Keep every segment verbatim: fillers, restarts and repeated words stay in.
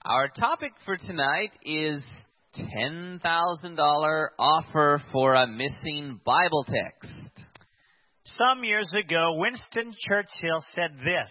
Our topic for tonight is ten thousand dollars offer for a missing Bible text. Some years ago, Winston Churchill said this: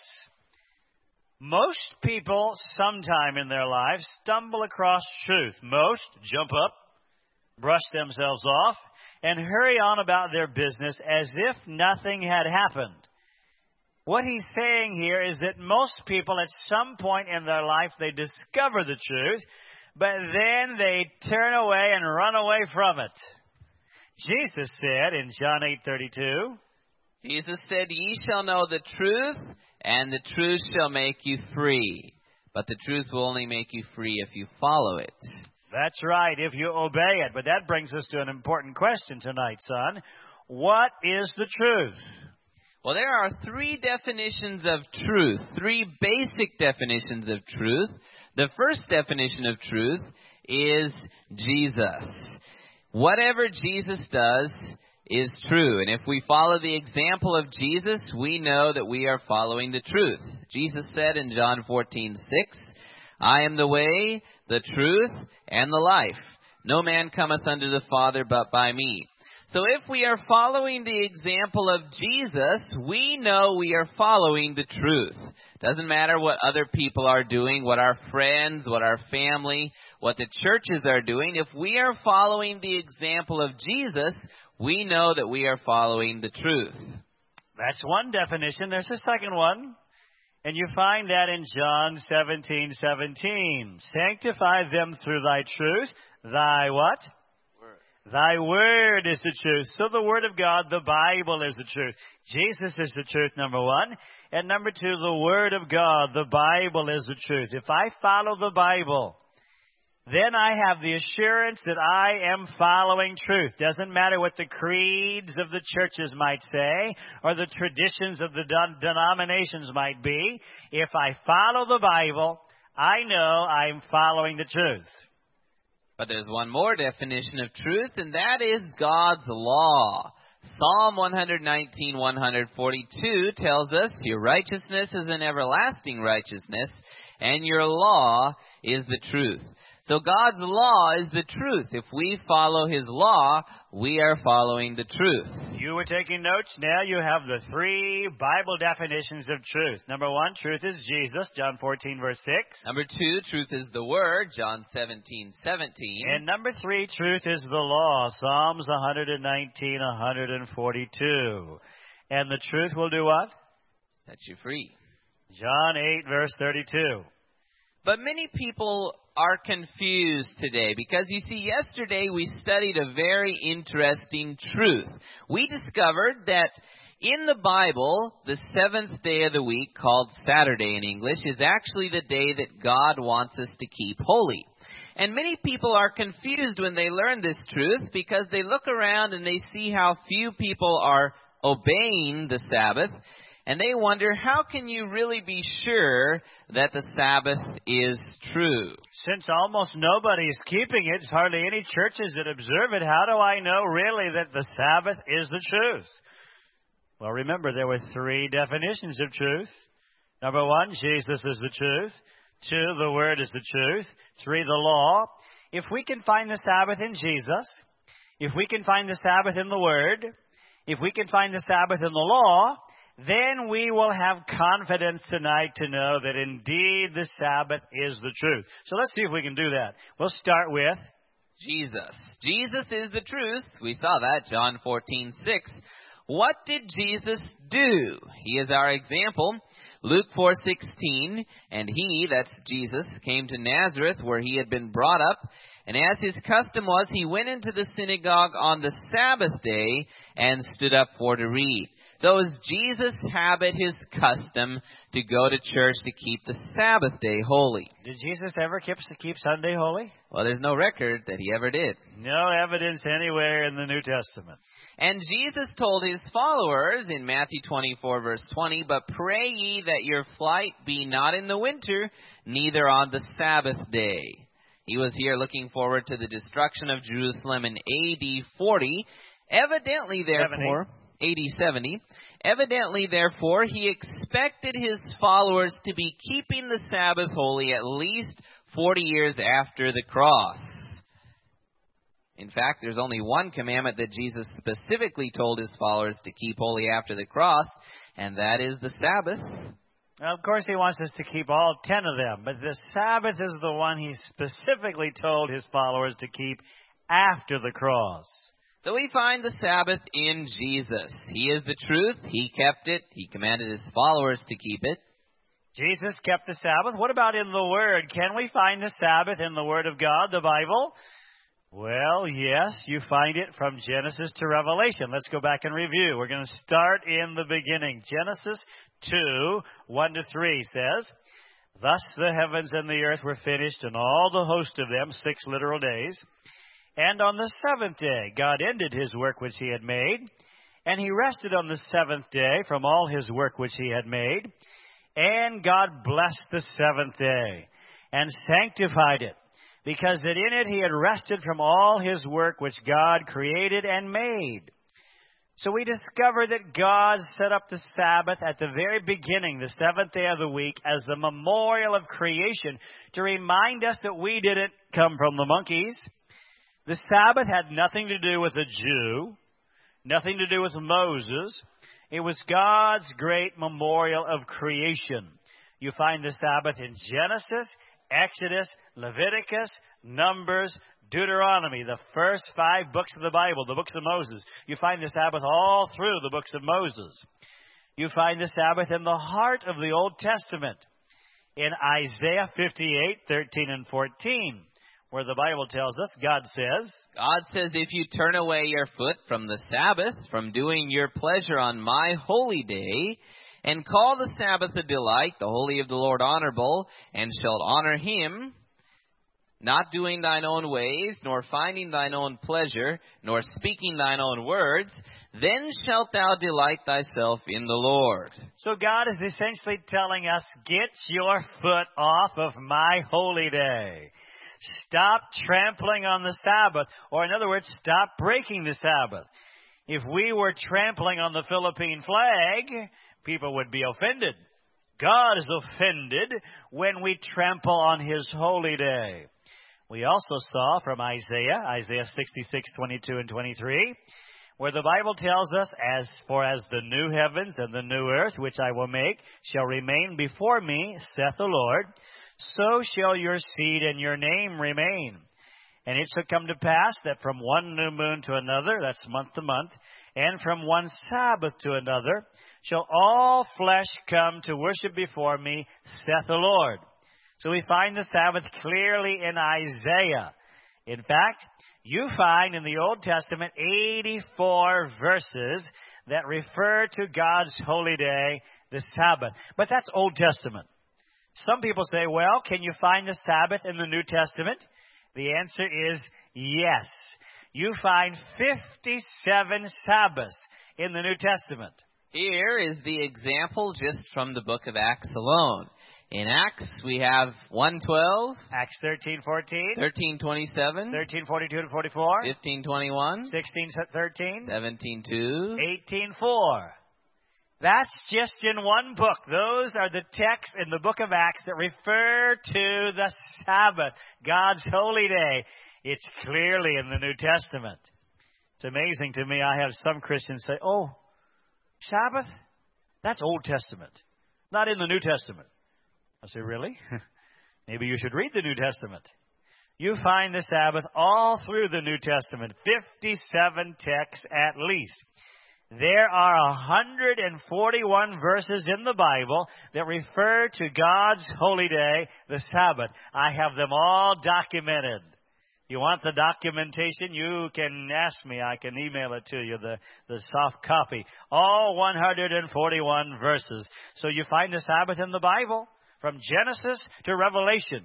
most people sometime in their lives stumble across truth. Most jump up, brush themselves off, and hurry on about their business as if nothing had happened. What he's saying here is that most people at some point in their life, they discover the truth, but then they turn away and run away from it. Jesus said in John eight thirty-two, Jesus said, "Ye shall know the truth, and the truth shall make you free. But the truth will only make you free if you follow it." That's right, if you obey it. But that brings us to an important question tonight, son. What is the truth? Well, there are three definitions of truth, three basic definitions of truth. The first definition of truth is Jesus. Whatever Jesus does is true. And if we follow the example of Jesus, we know that we are following the truth. Jesus said in John fourteen six, "I am the way, the truth, and the life. No man cometh unto the Father but by me." So if we are following the example of Jesus, we know we are following the truth. Doesn't matter what other people are doing, what our friends, what our family, what the churches are doing. If we are following the example of Jesus, we know that we are following the truth. That's one definition. There's a second one. And you find that in John seventeen seventeen. "Sanctify them through thy truth. Thy" what? Thy word is the truth. So the word of God, the Bible, is the truth. Jesus is the truth, number one. And number two, the word of God, the Bible, is the truth. If I follow the Bible, then I have the assurance that I am following truth. Doesn't matter what the creeds of the churches might say or the traditions of the de- denominations might be. If I follow the Bible, I know I'm following the truth. But there's one more definition of truth, and that is God's law. Psalm one nineteen, one forty-two tells us, "Your righteousness is an everlasting righteousness, and your law is the truth." So God's law is the truth. If we follow His law, we are following the truth. You were taking notes. Now you have the three Bible definitions of truth. Number one, truth is Jesus, John fourteen, verse six. Number two, truth is the Word, John seventeen, seventeen. And number three, truth is the law, Psalms one nineteen, one forty-two. And the truth will do what? Set you free. John eight, verse thirty-two. But many people are confused today because, you see, yesterday we studied a very interesting truth. We discovered that in the Bible, the seventh day of the week, called Saturday in English, is actually the day that God wants us to keep holy. And many people are confused when they learn this truth because they look around and they see how few people are obeying the Sabbath. And they wonder, how can you really be sure that the Sabbath is true? Since almost nobody is keeping it, there's hardly any churches that observe it, how do I know really that the Sabbath is the truth? Well, remember, there were three definitions of truth. Number one, Jesus is the truth. Two, the Word is the truth. Three, the law. If we can find the Sabbath in Jesus, if we can find the Sabbath in the Word, if we can find the Sabbath in the law, then we will have confidence tonight to know that indeed the Sabbath is the truth. So let's see if we can do that. We'll start with Jesus. Jesus is the truth. We saw that, John fourteen six. What did Jesus do? He is our example. Luke four sixteen, "And he," that's Jesus, "came to Nazareth where he had been brought up. And as his custom was, he went into the synagogue on the Sabbath day and stood up for to read." So is Jesus' habit, his custom, to go to church to keep the Sabbath day holy? Did Jesus ever keep, keep Sunday holy? Well, there's no record that he ever did. No evidence anywhere in the New Testament. And Jesus told his followers in Matthew twenty-four, verse twenty, "But pray ye that your flight be not in the winter, neither on the Sabbath day." He was here looking forward to the destruction of Jerusalem in A D forty. Evidently, therefore... A D seventy. Evidently, therefore, he expected his followers to be keeping the Sabbath holy at least forty years after the cross. In fact, there's only one commandment that Jesus specifically told his followers to keep holy after the cross, and that is the Sabbath. Now, of course, he wants us to keep all ten of them, but the Sabbath is the one he specifically told his followers to keep after the cross. So we find the Sabbath in Jesus. He is the truth. He kept it. He commanded his followers to keep it. Jesus kept the Sabbath. What about in the Word? Can we find the Sabbath in the Word of God, the Bible? Well, yes, you find it from Genesis to Revelation. Let's go back and review. We're going to start in the beginning. Genesis two, one to three says, "Thus the heavens and the earth were finished, and all the host of them, six literal days. And on the seventh day, God ended his work which he had made, and he rested on the seventh day from all his work which he had made. And God blessed the seventh day, and sanctified it, because that in it he had rested from all his work which God created and made." So we discover that God set up the Sabbath at the very beginning, the seventh day of the week, as the memorial of creation to remind us that we didn't come from the monkeys. The Sabbath had nothing to do with a Jew, nothing to do with Moses. It was God's great memorial of creation. You find the Sabbath in Genesis, Exodus, Leviticus, Numbers, Deuteronomy, the first five books of the Bible, the books of Moses. You find the Sabbath all through the books of Moses. You find the Sabbath in the heart of the Old Testament, in Isaiah fifty-eight, thirteen and fourteen, where the Bible tells us, God says, God says, "If you turn away your foot from the Sabbath, from doing your pleasure on my holy day, and call the Sabbath a delight, the holy of the Lord honorable, and shalt honor him, not doing thine own ways, nor finding thine own pleasure, nor speaking thine own words, then shalt thou delight thyself in the Lord." So God is essentially telling us, get your foot off of my holy day. Stop trampling on the Sabbath, or in other words, stop breaking the Sabbath. If we were trampling on the Philippine flag, people would be offended. God is offended when we trample on his holy day. We also saw from Isaiah, Isaiah sixty-six, twenty-two and twenty-three, where the Bible tells us, "As for as the new heavens and the new earth, which I will make, shall remain before me, saith the Lord, so shall your seed and your name remain. And it shall come to pass that from one new moon to another," that's month to month, "and from one Sabbath to another, shall all flesh come to worship before me, saith the Lord." So we find the Sabbath clearly in Isaiah. In fact, you find in the Old Testament eighty-four verses that refer to God's holy day, the Sabbath. But that's Old Testament. Some people say, well, can you find the Sabbath in the New Testament? The answer is yes. You find fifty-seven Sabbaths in the New Testament. Here is the example just from the book of Acts alone. In Acts, we have one twelve, Acts thirteen fourteen, thirteen twenty-seven, thirteen forty-two to forty-four, fifteen twenty-one, sixteen thirteen, seventeen two, eighteen four. That's just in one book. Those are the texts in the book of Acts that refer to the Sabbath, God's holy day. It's clearly in the New Testament. It's amazing to me. I have some Christians say, oh, Sabbath? That's Old Testament, not in the New Testament. I say, really? Maybe you should read the New Testament. You find the Sabbath all through the New Testament, fifty-seven texts at least. There are one hundred forty-one verses in the Bible that refer to God's holy day, the Sabbath. I have them all documented. You want the documentation? You can ask me. I can email it to you, the, the soft copy. All one hundred forty-one verses. So you find the Sabbath in the Bible, from Genesis to Revelation.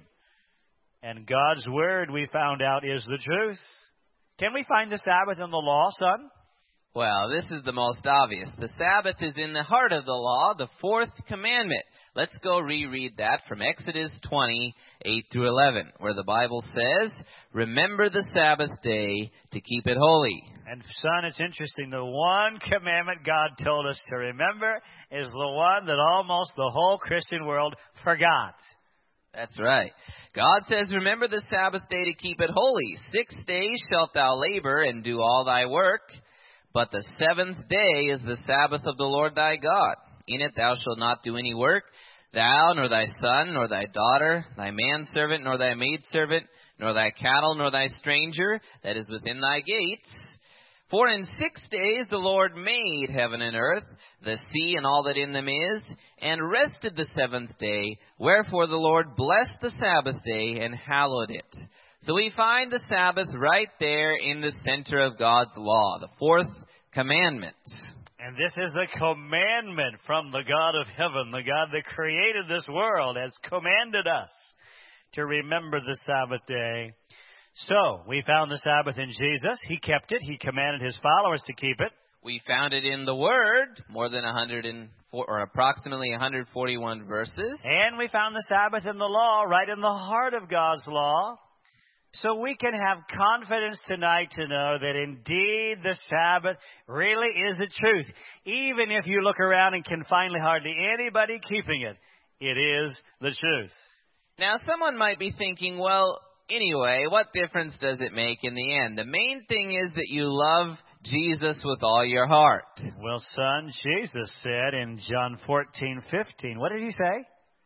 And God's Word, we found out, is the truth. Can we find the Sabbath in the law, son? Well, this is the most obvious. The Sabbath is in the heart of the law, the fourth commandment. Let's go reread that from Exodus twenty, eight through eleven, where the Bible says, "Remember the Sabbath day to keep it holy." And son, it's interesting. The one commandment God told us to remember is the one that almost the whole Christian world forgot. That's right. God says, remember the Sabbath day to keep it holy. Six days shalt thou labor and do all thy work, but the seventh day is the Sabbath of the Lord thy God. In it thou shalt not do any work, thou, nor thy son, nor thy daughter, thy manservant, nor thy maidservant, nor thy cattle, nor thy stranger that is within thy gates. For in six days the Lord made heaven and earth, the sea and all that in them is, and rested the seventh day. Wherefore the Lord blessed the Sabbath day and hallowed it. So we find the Sabbath right there in the center of God's law, the fourth commandment. And this is the commandment from the God of heaven, the God that created this world, has commanded us to remember the Sabbath day. So, we found the Sabbath in Jesus. He kept it. He commanded his followers to keep it. We found it in the Word, more than one hundred four, or approximately one hundred forty-one verses. And we found the Sabbath in the law, right in the heart of God's law. So we can have confidence tonight to know that indeed the Sabbath really is the truth. Even if you look around and can find hardly anybody keeping it, it is the truth. Now, someone might be thinking, well, anyway, what difference does it make in the end? The main thing is that you love Jesus with all your heart. Well, son, Jesus said in John fourteen fifteen, what did he say?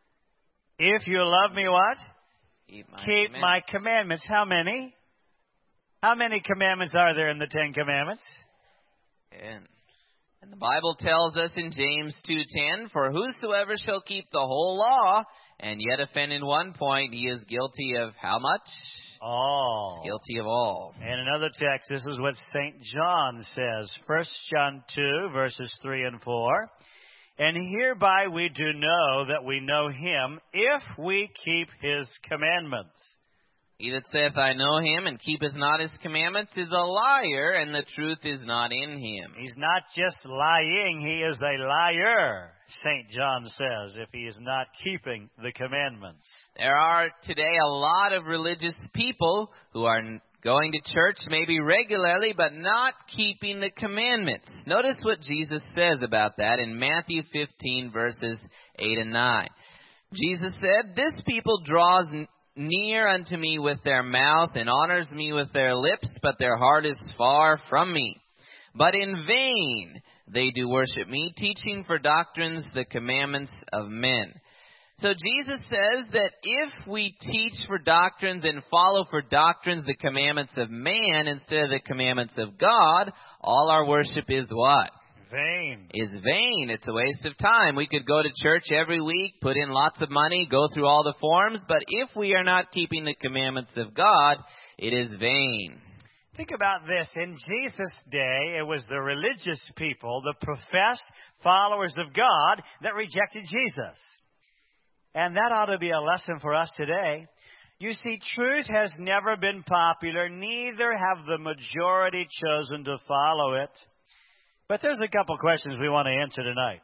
If you love me, what? Keep my, Keep commandments. my commandments. How many? How many commandments are there in the Ten Commandments? Ten. And the Bible tells us in James two ten, for whosoever shall keep the whole law and yet offend in one point, he is guilty of how much? All. He's guilty of all. And another text, this is what Saint John says. First John two, verses three and four. And hereby we do know that we know him if we keep his commandments. He that saith, I know him, and keepeth not his commandments, is a liar, and the truth is not in him. He's not just lying, he is a liar, Saint John says, if he is not keeping the commandments. There are today a lot of religious people who are going to church maybe regularly, but not keeping the commandments. Notice what Jesus says about that in Matthew fifteen, verses eight and nine. Jesus said, this people draws near unto me with their mouth, and honors me with their lips, but their heart is far from me. But in vain they do worship me, teaching for doctrines the commandments of men. So Jesus says that if we teach for doctrines and follow for doctrines the commandments of man instead of the commandments of God, all our worship is what? Vain. Is vain. It's a waste of time. We could go to church every week, put in lots of money, go through all the forms, but if we are not keeping the commandments of God, it is vain. Think about this. In Jesus' day, it was the religious people, the professed followers of God, that rejected Jesus. And that ought to be a lesson for us today. You see, truth has never been popular, neither have the majority chosen to follow it. But there's a couple questions we want to answer tonight.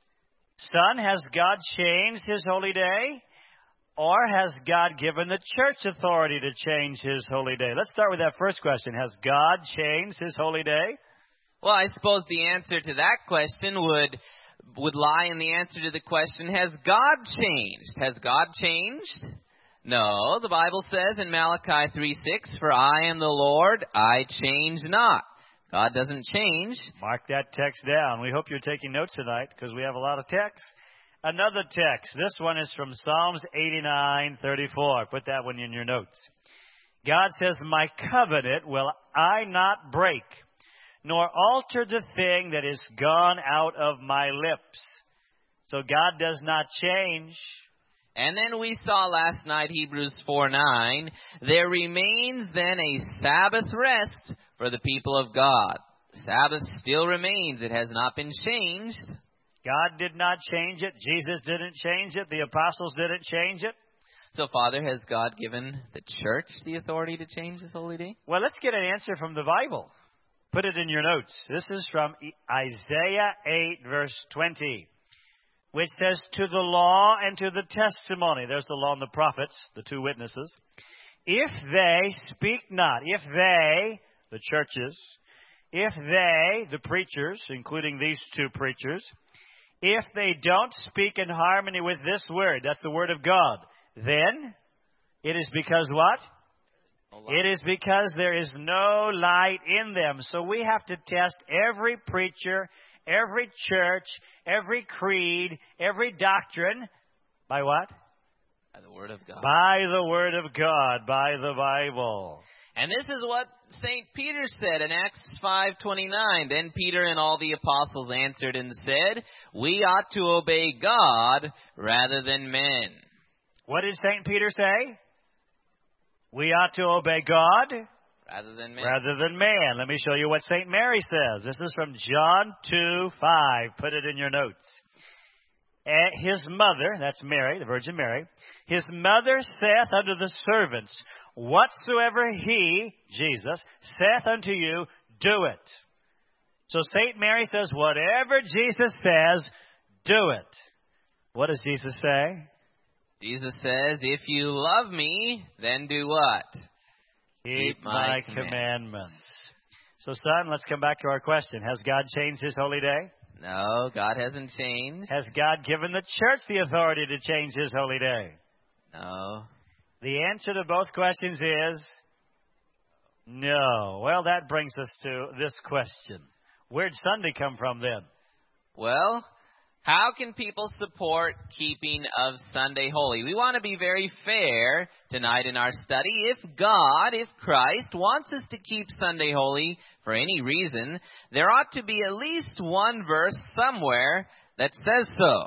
Son, has God changed his holy day? Or has God given the church authority to change his holy day? Let's start with that first question. Has God changed his holy day? Well, I suppose the answer to that question would would lie in the answer to the question, has God changed? Has God changed? No, the Bible says in Malachi three six, for I am the Lord, I change not. God doesn't change. Mark that text down. We hope you're taking notes tonight because we have a lot of text. Another text. This one is from Psalms eighty-nine thirty-four. Put that one in your notes. God says, my covenant will I not break, nor alter the thing that is gone out of my lips. So God does not change. And then we saw last night, Hebrews four nine, there remains then a Sabbath rest for the people of God. Sabbath still remains. It has not been changed. God did not change it. Jesus didn't change it. The apostles didn't change it. So, Father, has God given the church the authority to change this holy day? Well, let's get an answer from the Bible. Put it in your notes. This is from Isaiah eight, verse twenty, which says, to the law and to the testimony. There's the law and the prophets, the two witnesses. If they speak not, if they, the churches, if they, the preachers, including these two preachers, if they don't speak in harmony with this word, that's the word of God, then it is because what? It is because there is no light in them. So we have to test every preacher, every church, every creed, every doctrine by what? By the Word of God. By the Word of God, by the Bible. And this is what Saint Peter said in Acts five twenty-nine. Then Peter and all the apostles answered and said, we ought to obey God rather than men. What did Saint Peter say? We ought to obey God rather than man. Rather than man. Let me show you what Saint Mary says. This is from John two five. Put it in your notes. His mother, that's Mary, the Virgin Mary, his mother saith unto the servants, whatsoever he, Jesus, saith unto you, do it. So Saint Mary says, whatever Jesus says, do it. What does Jesus say? Jesus says, if you love me, then do what? Keep, Keep my, my commandments. commandments. So, son, let's come back to our question. Has God changed His holy day? No, God hasn't changed. Has God given the church the authority to change His holy day? No. The answer to both questions is no. Well, that brings us to this question. Where'd Sunday come from then? Well, how can people support keeping of Sunday holy? We want to be very fair tonight in our study. If God, if Christ wants us to keep Sunday holy for any reason, there ought to be at least one verse somewhere that says so.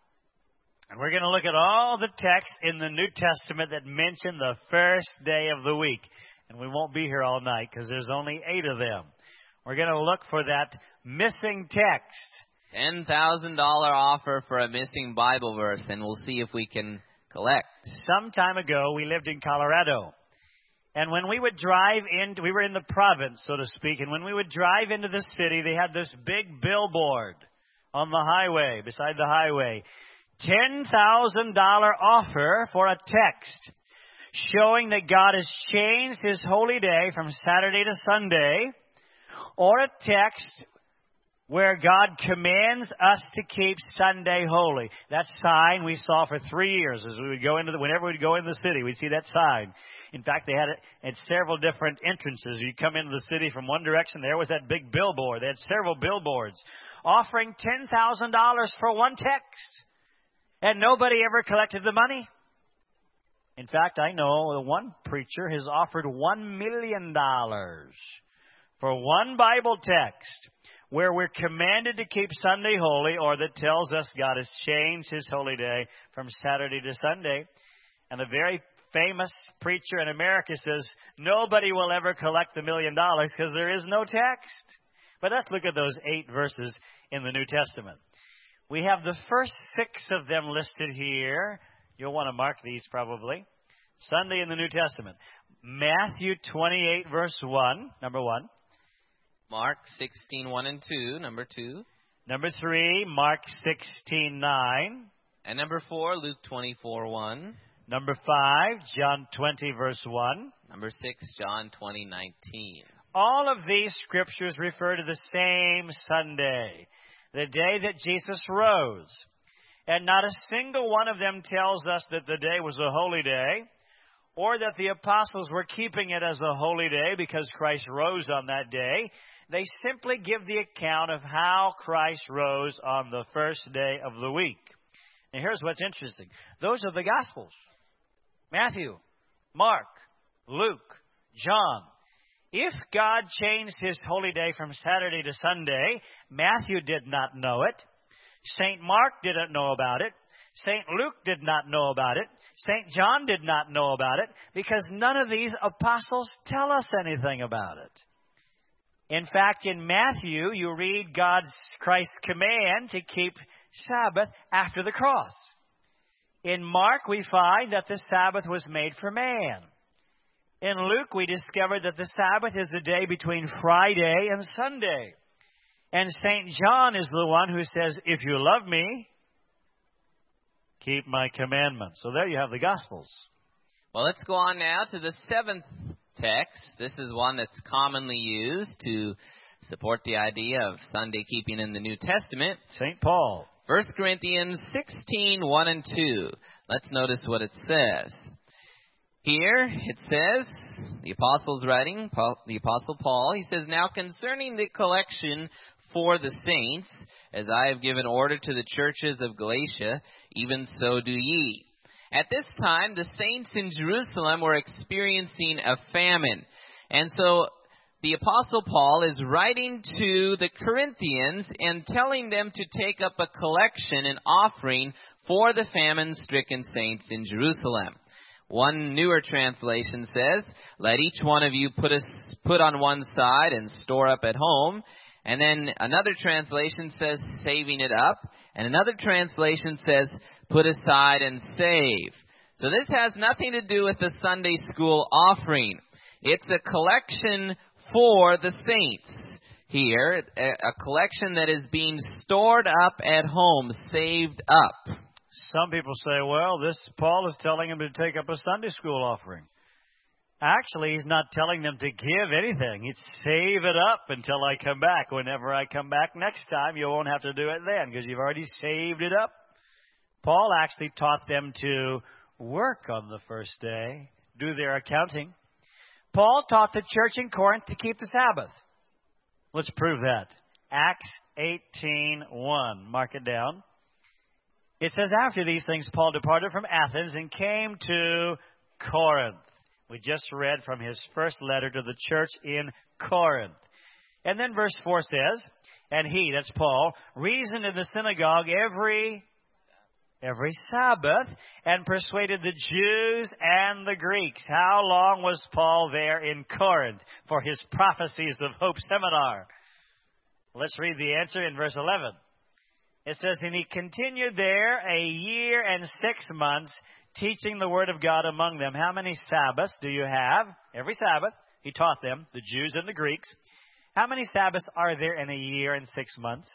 And we're going to look at all the texts in the New Testament that mention the first day of the week. And we won't be here all night because there's only eight of them. We're going to look for that missing text. ten thousand dollars offer for a missing Bible verse, and we'll see if we can collect. Some time ago, we lived in Colorado. And when we would drive in, we were in the province, so to speak, and when we would drive into the city, they had this big billboard on the highway, beside the highway. ten thousand dollars offer for a text showing that God has changed His holy day from Saturday to Sunday, or a text where God commands us to keep Sunday holy. That sign we saw for three years as we would go into the, whenever we'd go into the city, we'd see that sign. In fact, they had it at several different entrances. You come into the city from one direction, there was that big billboard. They had several billboards offering ten thousand dollars for one text. And nobody ever collected the money. In fact, I know one preacher has offered one million dollars for one Bible text where we're commanded to keep Sunday holy, or that tells us God has changed His holy day from Saturday to Sunday. And a very famous preacher in America says, nobody will ever collect the million dollars because there is no text. But let's look at those eight verses in the New Testament. We have the first six of them listed here. You'll want to mark these probably. Sunday in the New Testament. Matthew twenty-eight, verse one, number one. Mark sixteen, one and two, number two. Number three, Mark sixteen, nine. And number four, Luke twenty-four, one. Number five, John twenty, verse one. Number six, John twenty, nineteen. All of these scriptures refer to the same Sunday, the day that Jesus rose. And not a single one of them tells us that the day was a holy day, or that the apostles were keeping it as a holy day because Christ rose on that day. They simply give the account of how Christ rose on the first day of the week. And here's what's interesting. Those are the Gospels. Matthew, Mark, Luke, John. If God changed His holy day from Saturday to Sunday, Matthew did not know it. Saint Mark didn't know about it. Saint Luke did not know about it. Saint John did not know about it because none of these apostles tell us anything about it. In fact, in Matthew, you read God's, Christ's command to keep Sabbath after the cross. In Mark, we find that the Sabbath was made for man. In Luke, we discover that the Sabbath is the day between Friday and Sunday. And Saint John is the one who says, if you love me, keep my commandments. So there you have the Gospels. Well, let's go on now to the seventh text. This is one that's commonly used to support the idea of Sunday keeping in the New Testament. Saint Paul. First Corinthians sixteen, one and two. Let's notice what it says. Here it says, the apostle's writing, Paul, the apostle Paul, he says, "Now concerning the collection for the saints, as I have given order to the churches of Galatia, even so do ye." At this time, the saints in Jerusalem were experiencing a famine. And so the Apostle Paul is writing to the Corinthians and telling them to take up a collection, an offering for the famine-stricken saints in Jerusalem. One newer translation says, "Let each one of you put, a, put on one side and store up at home." And then another translation says, "saving it up." And another translation says, "put aside and save." So this has nothing to do with the Sunday school offering. It's a collection for the saints here, a collection that is being stored up at home, saved up. Some people say, well, this Paul is telling them to take up a Sunday school offering. Actually, he's not telling them to give anything. He's save it up until I come back. Whenever I come back next time, you won't have to do it then because you've already saved it up. Paul actually taught them to work on the first day, do their accounting. Paul taught the church in Corinth to keep the Sabbath. Let's prove that. Acts eighteen one. Mark it down. It says, "After these things, Paul departed from Athens and came to Corinth." We just read from his first letter to the church in Corinth. And then verse four says, "And he," that's Paul, "reasoned in the synagogue every every Sabbath and persuaded the Jews and the Greeks." How long was Paul there in Corinth for his Prophecies of Hope seminar? Let's read the answer in verse eleven. It says, "And he continued there a year and six months, teaching the word of God among them." How many Sabbaths do you have? Every Sabbath. He taught them, the Jews and the Greeks. How many Sabbaths are there in a year and six months?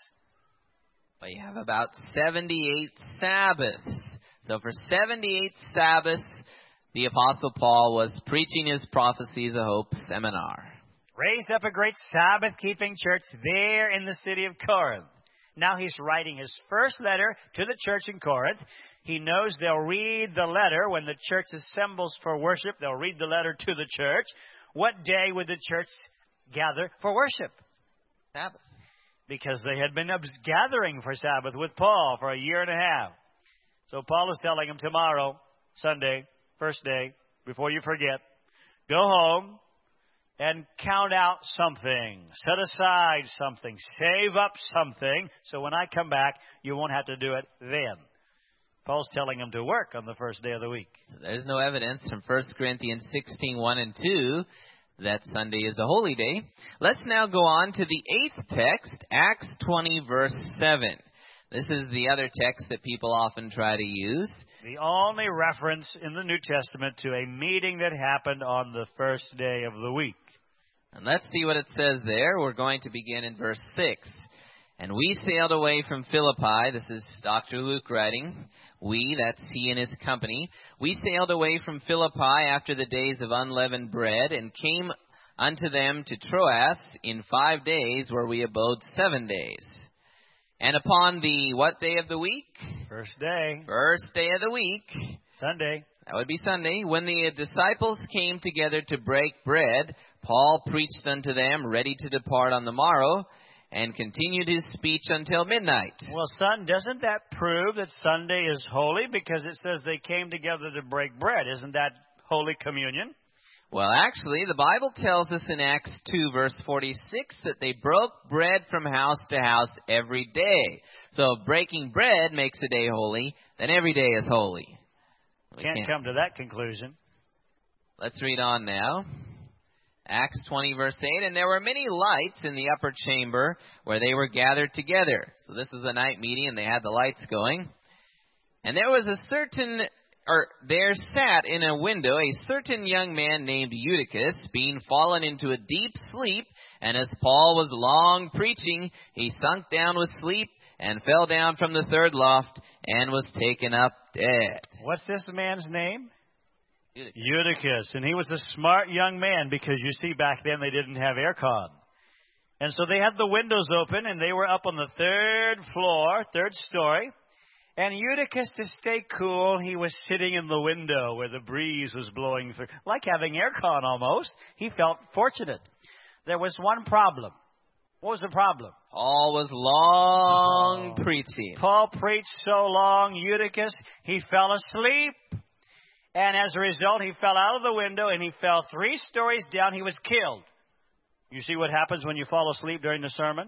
Well, you have about seventy-eight Sabbaths. So for seventy-eight Sabbaths, the Apostle Paul was preaching his Prophecies of Hope seminar. Raised up a great Sabbath-keeping church there in the city of Corinth. Now he's writing his first letter to the church in Corinth. He knows they'll read the letter when the church assembles for worship. They'll read the letter to the church. What day would the church gather for worship? Sabbath. Because they had been gathering for Sabbath with Paul for a year and a half. So Paul is telling them tomorrow, Sunday, first day, before you forget, go home and count out something. Set aside something. Save up something. So when I come back, you won't have to do it then. Paul's telling them to work on the first day of the week. So there's no evidence from First Corinthians sixteen, one and two that Sunday is a holy day. Let's now go on to the eighth text, Acts twenty, verse seven. This is the other text that people often try to use. The only reference in the New Testament to a meeting that happened on the first day of the week. And let's see what it says there. We're going to begin in verse six. "And we sailed away from Philippi." This is Doctor Luke writing. We, that's he and his company. "We sailed away from Philippi after the days of unleavened bread, and came unto them to Troas in five days, where we abode seven days. And upon the what day of the week?" First day. First day of the week. Sunday. That would be Sunday. "When the disciples came together to break bread, Paul preached unto them, ready to depart on the morrow, and continued his speech until midnight." Well, son, doesn't that prove that Sunday is holy? Because it says they came together to break bread. Isn't that Holy Communion? Well, actually, the Bible tells us in Acts two, verse forty-six, that they broke bread from house to house every day. So if breaking bread makes a day holy, then every day is holy. We Can't, can't come to that conclusion. Let's read on now. Acts twenty, verse eight, "And there were many lights in the upper chamber where they were gathered together." So this is a night meeting, and they had the lights going. "And there was a certain, or there sat in a window a certain young man named Eutychus, being fallen into a deep sleep. And as Paul was long preaching, he sunk down with sleep, and fell down from the third loft, and was taken up dead." What's this man's name? Eutychus. Eutychus. And he was a smart young man, because you see, back then they didn't have aircon. And so they had the windows open, and they were up on the third floor, third story. And Eutychus, to stay cool, he was sitting in the window where the breeze was blowing through. Like having aircon almost. He felt fortunate. There was one problem. What was the problem? Paul was long oh. preaching. Paul preached so long, Eutychus, he fell asleep. And as a result, he fell out of the window and he fell three stories down. He was killed. You see what happens when you fall asleep during the sermon?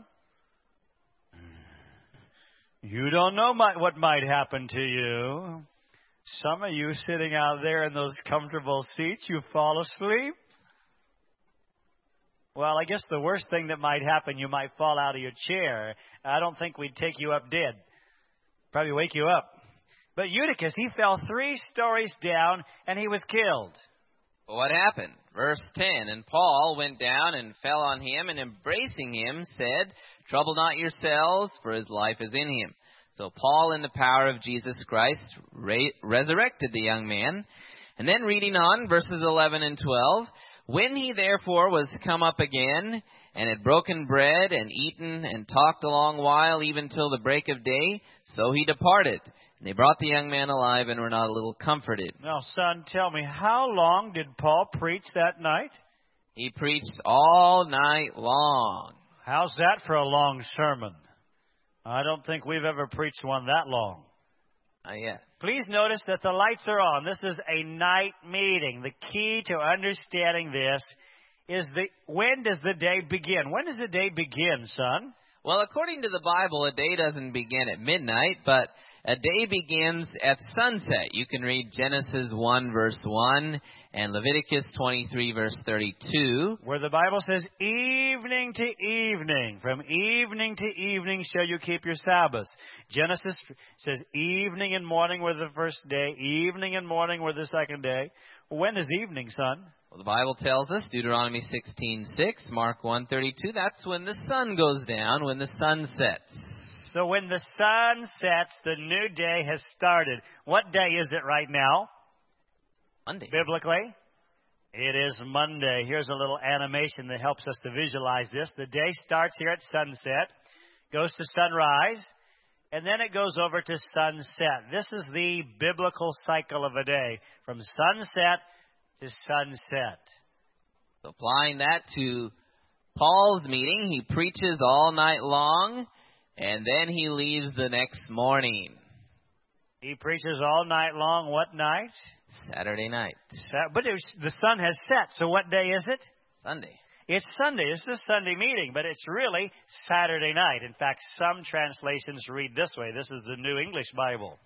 You don't know what might happen to you. Some of you sitting out there in those comfortable seats, you fall asleep. Well, I guess the worst thing that might happen, you might fall out of your chair. I don't think we'd take you up dead. Probably wake you up. But Eutychus, he fell three stories down and he was killed. Well, what happened? Verse ten, and Paul went down and fell on him, and embracing him said, trouble not yourselves, for his life is in him. So Paul, in the power of Jesus Christ, re- resurrected the young man. And then reading on, verses eleven and twelve, when he therefore was come up again, and had broken bread, and eaten, and talked a long while, even till the break of day, so he departed. And they brought the young man alive, and were not a little comforted. Now, son, tell me, how long did Paul preach that night? He preached all night long. How's that for a long sermon? I don't think we've ever preached one that long. Not yet. Please notice that the lights are on. This is a night meeting. The key to understanding this is the when does the day begin? When does the day begin, son? Well, according to the Bible, a day doesn't begin at midnight, but a day begins at sunset. You can read Genesis one, verse one, and Leviticus twenty-three, verse thirty-two. Where the Bible says, evening to evening, from evening to evening shall you keep your Sabbaths. Genesis says, evening and morning were the first day, evening and morning were the second day. When is evening, son? Well, the Bible tells us, Deuteronomy sixteen six, Mark one thirty-two, that's when the sun goes down, when the sun sets. So when the sun sets, the new day has started. What day is it right now? Monday. Biblically, it is Monday. Here's a little animation that helps us to visualize this. The day starts here at sunset, goes to sunrise, and then it goes over to sunset. This is the biblical cycle of a day, from sunset to sunset. Applying that to Paul's meeting, he preaches all night long, and then he leaves the next morning. He preaches all night long. What night? Saturday night. Sa- but it was, the sun has set. So what day is it? Sunday. It's Sunday. It's a Sunday meeting, but it's really Saturday night. In fact, some translations read this way. This is the New English Bible.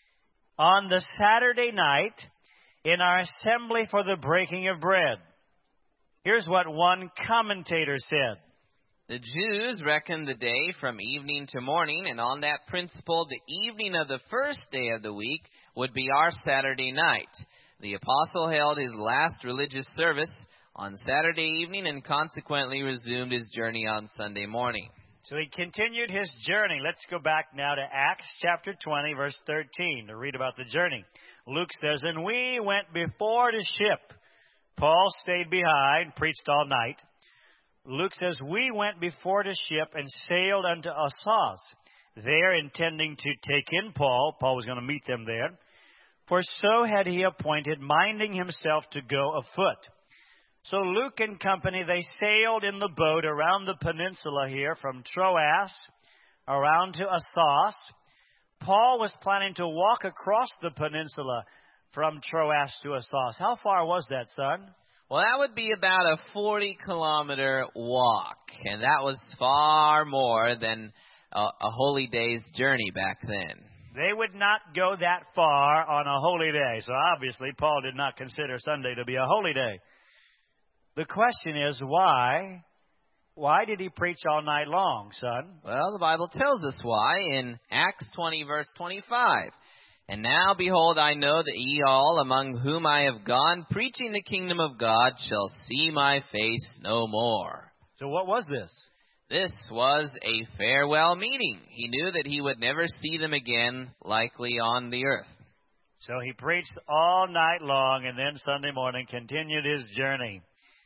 On the Saturday night, in our assembly for the breaking of bread. Here's what one commentator said. The Jews reckoned the day from evening to morning, and on that principle, the evening of the first day of the week would be our Saturday night. The apostle held his last religious service on Saturday evening and consequently resumed his journey on Sunday morning. So he continued his journey. Let's go back now to Acts chapter twenty, verse thirteen, to read about the journey. Luke says, and we went before to ship. Paul stayed behind, preached all night. Luke says, we went before to ship and sailed unto Assos, there intending to take in Paul. Paul was going to meet them there. For so had he appointed, minding himself to go afoot. So Luke and company, they sailed in the boat around the peninsula here from Troas around to Assos. Paul was planning to walk across the peninsula from Troas to Assos. How far was that, son? Well, that would be about a forty kilometer walk, and that was far more than a, a holy day's journey back then. They would not go that far on a holy day, so obviously Paul did not consider Sunday to be a holy day. The question is, why? Why did he preach all night long, son? Well, the Bible tells us why in Acts twenty, verse twenty-five. And now, behold, I know that ye all, among whom I have gone, preaching the kingdom of God, shall see my face no more. So what was this? This was a farewell meeting. He knew that he would never see them again, likely on the earth. So he preached all night long and then Sunday morning continued his journey.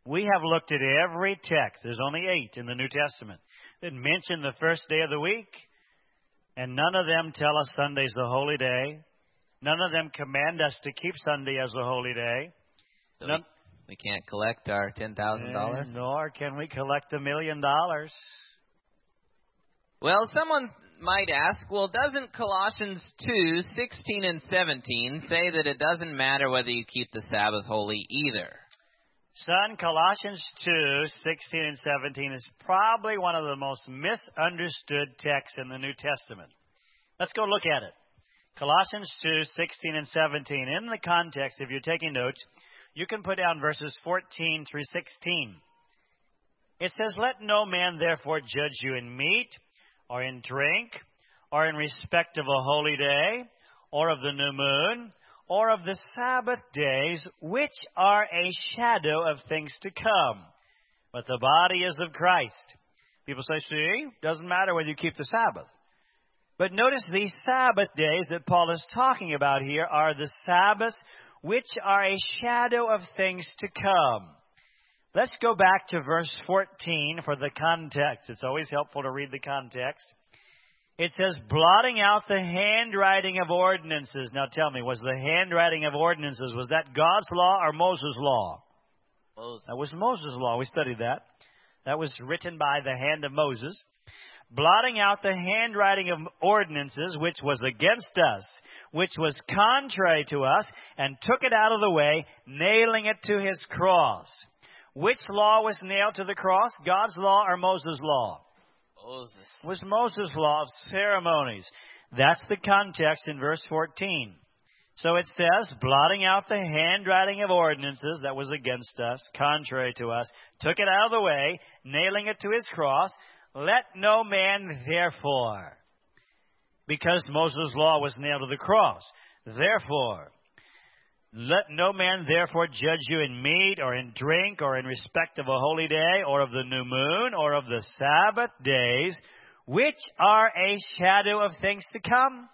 We have looked at every text. There's only eight in the New Testament that mention the first day of the week, and none of them tell us Sunday's the holy day. None of them command us to keep Sunday as a holy day. So None, we, we can't collect our ten thousand dollars? Nor can we collect a million dollars. Well, someone might ask, well, doesn't Colossians two, sixteen and seventeen say that it doesn't matter whether you keep the Sabbath holy either? Son, Colossians two, sixteen and seventeen is probably one of the most misunderstood texts in the New Testament. Let's go look at it. Colossians two, sixteen and seventeen. In the context, if you're taking notes, you can put down verses fourteen through sixteen. It says, "Let no man therefore judge you in meat, or in drink, or in respect of a holy day, or of the new moon, or of the Sabbath days, which are a shadow of things to come. But the body is of Christ." People say, see, doesn't matter whether you keep the Sabbath. But notice these Sabbath days that Paul is talking about here are the Sabbaths, which are a shadow of things to come. Let's go back to verse fourteen for the context. It's always helpful to read the context. It says, blotting out the handwriting of ordinances. Now tell me, was the handwriting of ordinances, was that God's law or Moses' law? Moses. That was Moses' law. We studied that. That was written by the hand of Moses. Blotting out the handwriting of ordinances, which was against us, which was contrary to us, and took it out of the way, nailing it to his cross. Which law was nailed to the cross? God's law or Moses' law? Moses. It was Moses' law of ceremonies. That's the context in verse fourteen. So it says, blotting out the handwriting of ordinances that was against us, contrary to us, took it out of the way, nailing it to his cross. Let no man therefore, because Moses' law was nailed to the cross, therefore, let no man therefore judge you in meat or in drink or in respect of a holy day or of the new moon or of the Sabbath days, which are a shadow of things to come.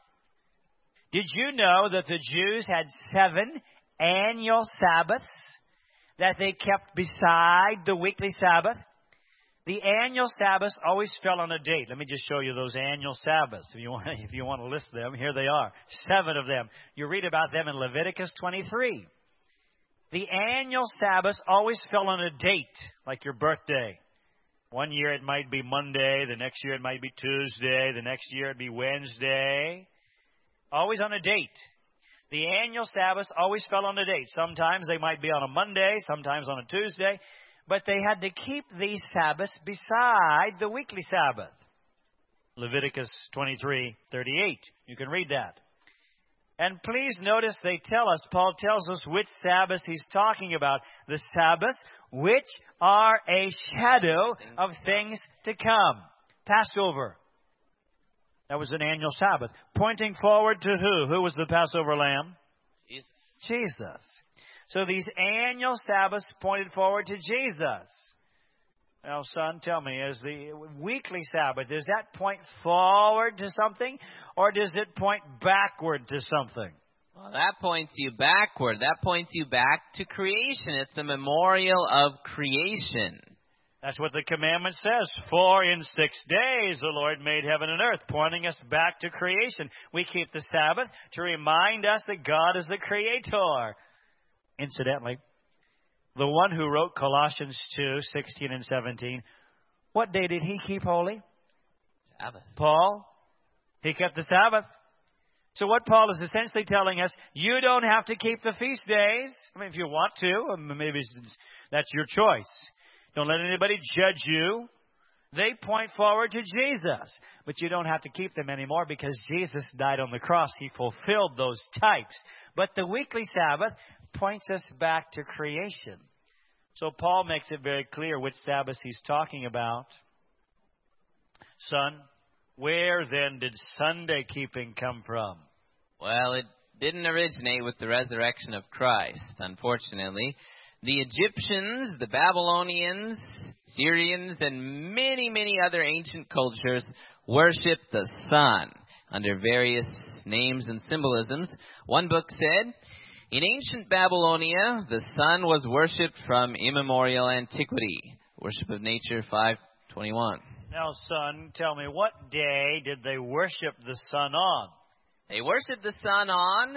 Did you know that the Jews had seven annual Sabbaths that they kept beside the weekly Sabbath? The annual Sabbaths always fell on a date. Let me just show you those annual Sabbaths. If you want, if you want to list them, here they are. Seven of them. You read about them in Leviticus twenty-three. The annual Sabbaths always fell on a date, like your birthday. One year it might be Monday. The next year it might be Tuesday. The next year it'd be Wednesday. Always on a date. The annual Sabbaths always fell on a date. Sometimes they might be on a Monday, sometimes on a Tuesday. But they had to keep these Sabbaths beside the weekly Sabbath. Leviticus twenty-three thirty-eight. You can read that. And please notice they tell us, Paul tells us which Sabbaths he's talking about. The Sabbaths which are a shadow of things to come. Passover. That was an annual Sabbath. Pointing forward to who? Who was the Passover lamb? Jesus. Jesus. So these annual Sabbaths pointed forward to Jesus. Now, son, tell me, is the weekly Sabbath, does that point forward to something, or does it point backward to something? Well, that points you backward. That points you back to creation. It's a memorial of creation. That's what the commandment says. For in six days the Lord made heaven and earth, pointing us back to creation. We keep the Sabbath to remind us that God is the Creator. Incidentally, the one who wrote Colossians two, sixteen and seventeen, what day did he keep holy? Sabbath. Paul. He kept the Sabbath. So what Paul is essentially telling us, you don't have to keep the feast days. I mean, if you want to, maybe that's your choice. Don't let anybody judge you. They point forward to Jesus. But you don't have to keep them anymore because Jesus died on the cross. He fulfilled those types. But the weekly Sabbath points us back to creation. So Paul makes it very clear which Sabbath he's talking about. Son, where then did Sunday keeping come from? Well, it didn't originate with the resurrection of Christ, unfortunately. The Egyptians, the Babylonians, Syrians, and many, many other ancient cultures worshipped the sun under various names and symbolisms. One book said, In ancient Babylonia, the sun was worshipped from immemorial antiquity. Worship of Nature five twenty-one. Now, son, tell me, what day did they worship the sun on? They worshiped the sun on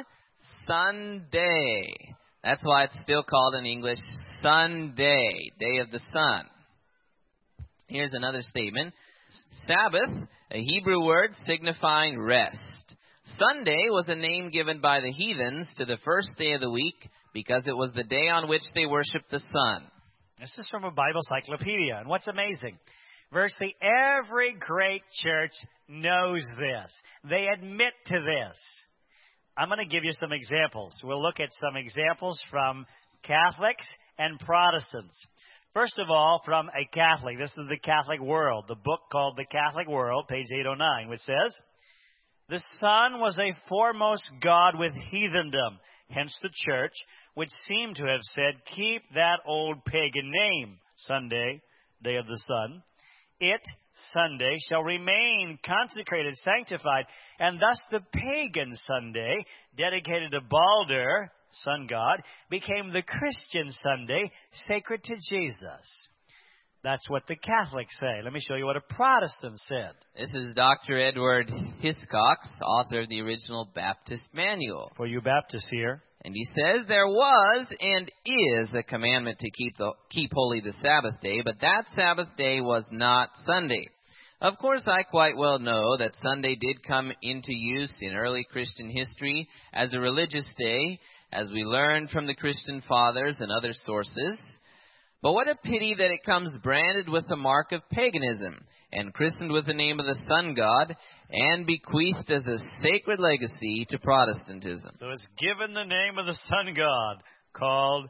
Sunday. That's why it's still called in English Sunday, Day of the Sun. Here's another statement. Sabbath, a Hebrew word signifying rest. Sunday was a name given by the heathens to the first day of the week because it was the day on which they worshiped the sun. This is from a Bible encyclopedia. And what's amazing, virtually every great church knows this. They admit to this. I'm going to give you some examples. We'll look at some examples from Catholics and Protestants. First of all, from a Catholic. This is the Catholic World, the book called The Catholic World, page eight oh nine, which says, the sun was a foremost god with heathendom, hence the church, which seemed to have said, keep that old pagan name, Sunday, day of the sun. It, Sunday, shall remain consecrated, sanctified, and thus the pagan Sunday, dedicated to Balder, sun god, became the Christian Sunday, sacred to Jesus. That's what the Catholics say. Let me show you what a Protestant said. This is Doctor Edward Hiscox, author of the original Baptist Manual. For you Baptists here. And he says there was and is a commandment to keep the keep holy the Sabbath day, but that Sabbath day was not Sunday. Of course, I quite well know that Sunday did come into use in early Christian history as a religious day, as we learned from the Christian fathers and other sources. But what a pity that it comes branded with the mark of paganism and christened with the name of the sun god and bequeathed as a sacred legacy to Protestantism. So it's given the name of the sun god called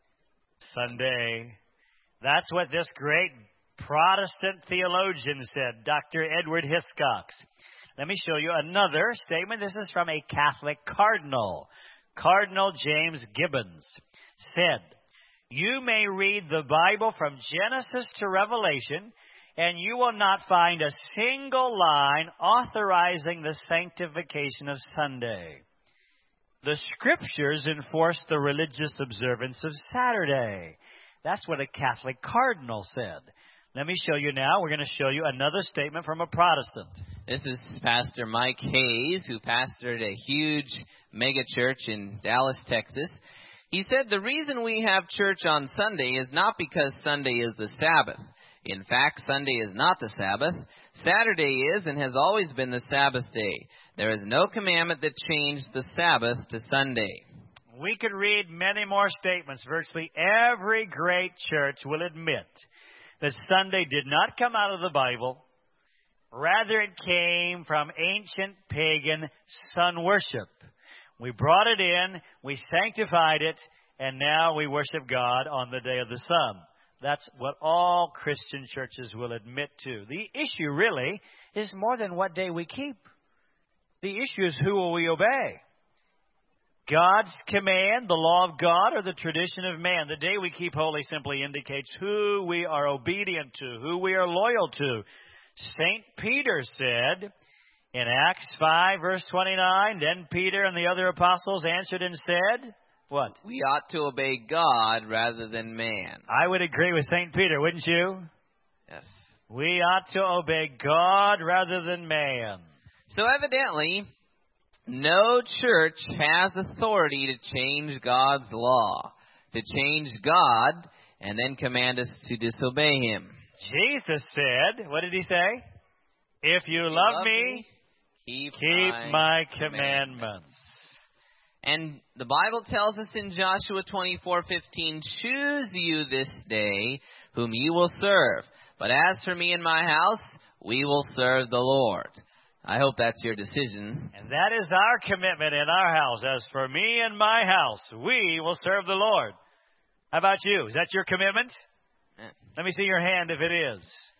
Sunday. That's what this great Protestant theologian said, Doctor Edward Hiscox. Let me show you another statement. This is from a Catholic cardinal. Cardinal James Gibbons said, you may read the Bible from Genesis to Revelation, and you will not find a single line authorizing the sanctification of Sunday. The Scriptures enforce the religious observance of Saturday. That's what a Catholic cardinal said. Let me show you now. We're going to show you another statement from a Protestant. This is Pastor Mike Hayes, who pastored a huge mega church in Dallas, Texas. He said the reason we have church on Sunday is not because Sunday is the Sabbath. In fact, Sunday is not the Sabbath. Saturday is and has always been the Sabbath day. There is no commandment that changed the Sabbath to Sunday. We could read many more statements. Virtually every great church will admit that Sunday did not come out of the Bible. Rather, it came from ancient pagan sun worship. We brought it in, we sanctified it, and now we worship God on the day of the sun. That's what all Christian churches will admit to. The issue really is more than what day we keep. The issue is who will we obey? God's command, the law of God, or the tradition of man? The day we keep holy simply indicates who we are obedient to, who we are loyal to. Saint Peter said in Acts five, verse twenty-nine, then Peter and the other apostles answered and said, what? We ought to obey God rather than man. I would agree with Saint Peter, wouldn't you? Yes. We ought to obey God rather than man. So evidently, no church has authority to change God's law, to change God and then command us to disobey Him. Jesus said, what did He say? If you, you love, love me, me keep, keep my, my commandments. commandments. And the Bible tells us in Joshua twenty-four fifteen, choose you this day whom you will serve. But as for me and my house, we will serve the Lord. I hope that's your decision. And that is our commitment in our house. As for me and my house, we will serve the Lord. How about you? Is that your commitment? Yeah. Let me see your hand if it is.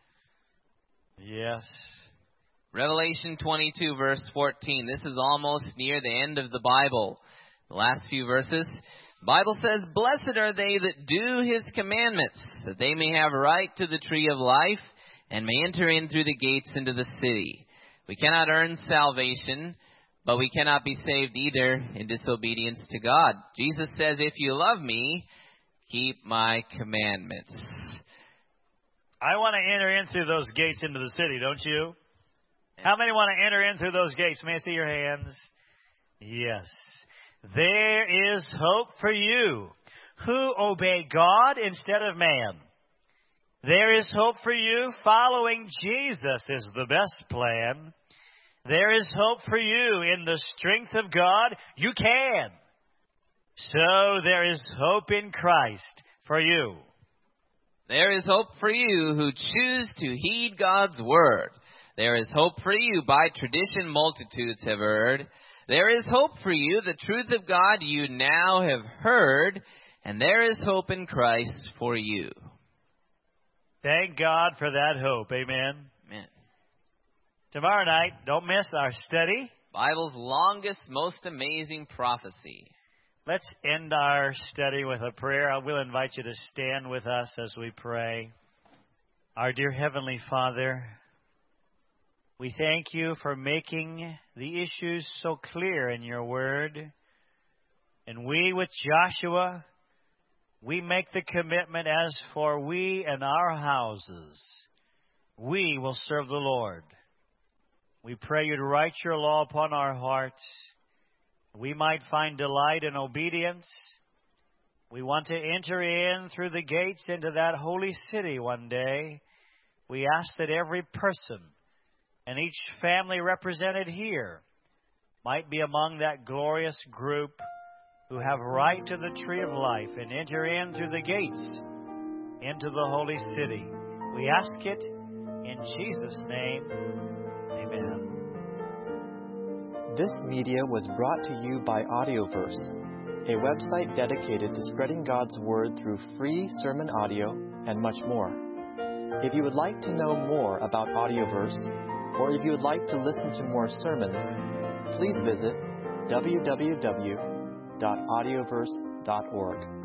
Yes. Revelation twenty-two, verse fourteen. This is almost near the end of the Bible. The last few verses. The Bible says, blessed are they that do His commandments, that they may have right to the tree of life, and may enter in through the gates into the city. We cannot earn salvation. But we cannot be saved either in disobedience to God. Jesus says, if you love me, keep my commandments. I want to enter in through those gates into the city, don't you? How many want to enter in through those gates? May I see your hands? Yes. There is hope for you who obey God instead of man. There is hope for you. Following Jesus is the best plan. There is hope for you in the strength of God. You can. So there is hope in Christ for you. There is hope for you who choose to heed God's word. There is hope for you by tradition multitudes have heard. There is hope for you, the truth of God you now have heard. And there is hope in Christ for you. Thank God for that hope. Amen. Amen. Tomorrow night, don't miss our study. Bible's longest, most amazing prophecy. Let's end our study with a prayer. I will invite you to stand with us as we pray. Our dear Heavenly Father, we thank you for making the issues so clear in your word. And we, with Joshua, we make the commitment as for we and our houses, we will serve the Lord. We pray you to write your law upon our hearts. We might find delight in obedience. We want to enter in through the gates into that holy city one day. We ask that every person and each family represented here might be among that glorious group who have right to the tree of life and enter in through the gates into the holy city. We ask it in Jesus' name. Amen. This media was brought to you by Audioverse, a website dedicated to spreading God's Word through free sermon audio and much more. If you would like to know more about Audioverse, or if you would like to listen to more sermons, please visit w w w dot audioverse dot org.